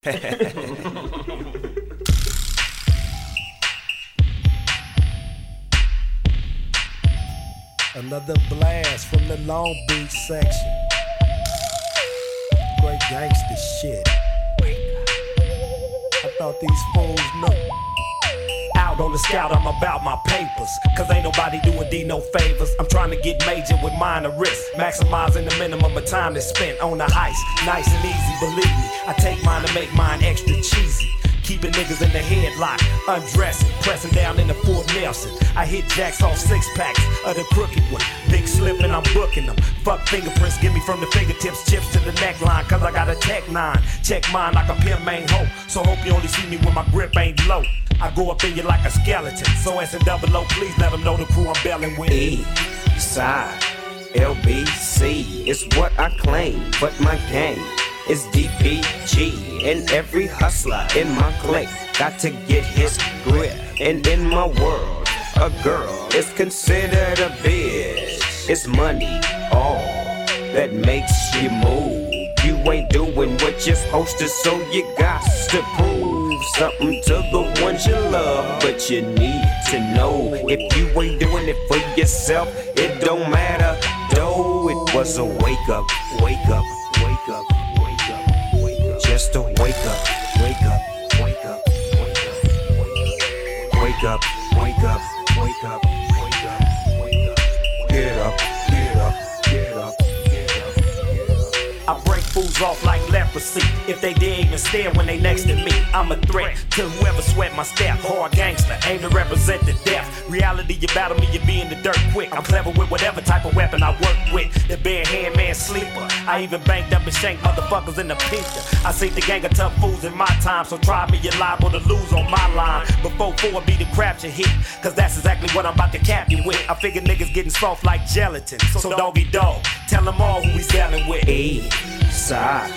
Another blast from the Long Beach section. Great gangsta shit. I thought these fools knew. Out on the scout, I'm about my papers. Cause ain't nobody doing D no favors. I'm trying to get major with minor risks. Maximizing the minimum of time that's spent on the heist. Nice and easy, believe me. I take mine to make mine extra cheesy. Keeping niggas in the headlock, undressing, pressing down in the Fort Nelson. I hit jacks off 6-packs of the crooked one. Big slip and I'm booking them. Fuck fingerprints, give me from the fingertips, chips to the neckline. Cause I got a Tech 9. Check mine like a pimp main hoe. So hope you only see me when my grip ain't low. I go up in you like a skeleton. So S and double O, please let them know the crew I'm belling with. Eastside, LBC is what I claim, but my gang is DPG, and every hustler in my clique got to get his grip. And in my world, a girl is considered a bitch. It's money, all that makes you move. You ain't doing what you're supposed to, so you got to prove something to the ones you love. But you need to know, if you ain't doing it for yourself, it don't matter. Though it was a wake up, wake up, wake up. Just to wake up, wake up, wake up, wake up, wake up, wake up, wake up, wake up, wake up, get up, get up, get up, get up, get up. I break fools off like leprosy. If they dare even stare when they next to me, I'm a threat to whoever sweat my step. Hard gangster, aim to represent the death. Reality, you battle me, you be in the dirt quick. I'm clever with whatever type of weapon I work with. The bare hand man sleeper. I even banked up and shanked motherfuckers in the pinker. I seen the gang of tough fools in my time, so try me, you're liable to lose on my line. Before 4 be the crap you hit, cause that's exactly what I'm about to cap you with. I figure niggas getting soft like gelatin. So doggy dog, tell them all who he's dealing with. Eastside,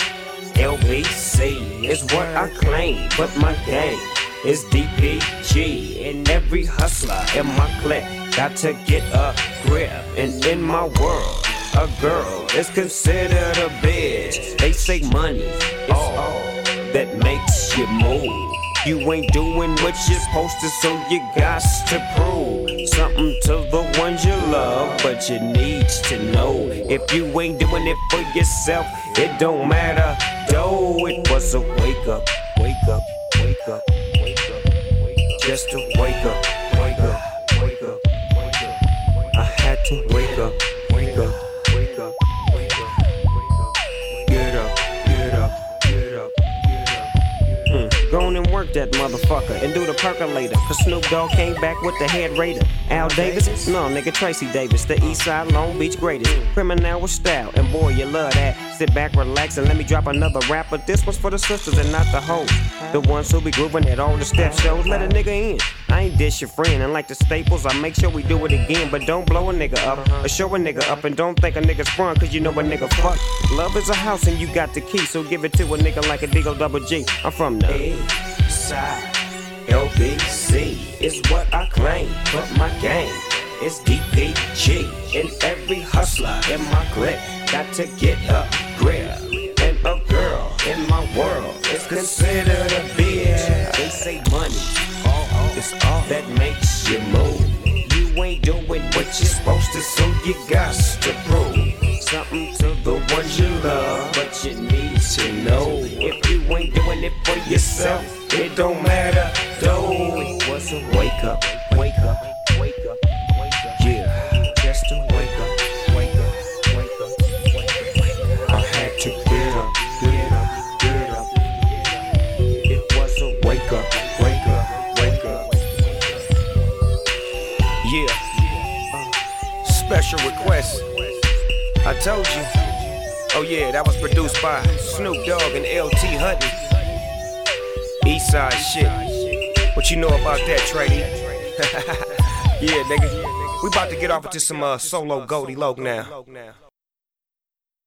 LBC is what I claim, but my gang is DPG, and every hustler in my clique got to get a grip. And in my world, a girl is considered a bitch. They say money is all that makes you move. You ain't doing what you're supposed to, so you got to prove something to the ones you love. But you need to know, if you ain't doing it for yourself, it don't matter. Though it was a wake up, wake up, wake up, wake up, wake up. Just to wake up, wake up, wake up, wake up. I had to wake up, wake up. Wake up, wake up, wake up. Get up, get up, get up, get up. Go on and work that motherfucker and do the percolator. Cause Snoop Dogg came back with the head raider. Al Davis? No, nigga, Tracy Davis, the Eastside Long Beach greatest. Criminal with style, and boy, you love that. Sit back, relax, and let me drop another rap. But this one's for the sisters and not the hoes. The ones who be grooving at all the step shows. Let a nigga in. I ain't dish your friend, and like the Staples, I make sure we do it again. But don't blow a nigga up, or show a nigga up, and don't think a nigga sprung, cause you know a nigga fuck. Love is a house and you got the key, so give it to a nigga like a Deagle Double G. I'm from the Eastside, LBC is what I claim, but my gang is DPG, and every hustler in my clique got to get a grip. And a girl in my world is considered a bitch. They say money is all that makes you move. You ain't doing what you're supposed to, so you got to prove something to the ones you love. But you need to know, if you ain't doing it for yourself, it don't matter. Though it was a wake up, wake up, wake up, wake up. Yeah, just to wake up, wake up, wake up, wake up, wake up. I had to get up, get up, get up. It was a wake up, wake up, wake up. Yeah, special request. I told you. Oh yeah, that was produced by Snoop Dogg and LT Hutton. Eastside shit. What you know about that, Trady? Yeah, nigga. We about to get off into some solo Goldie Loc now.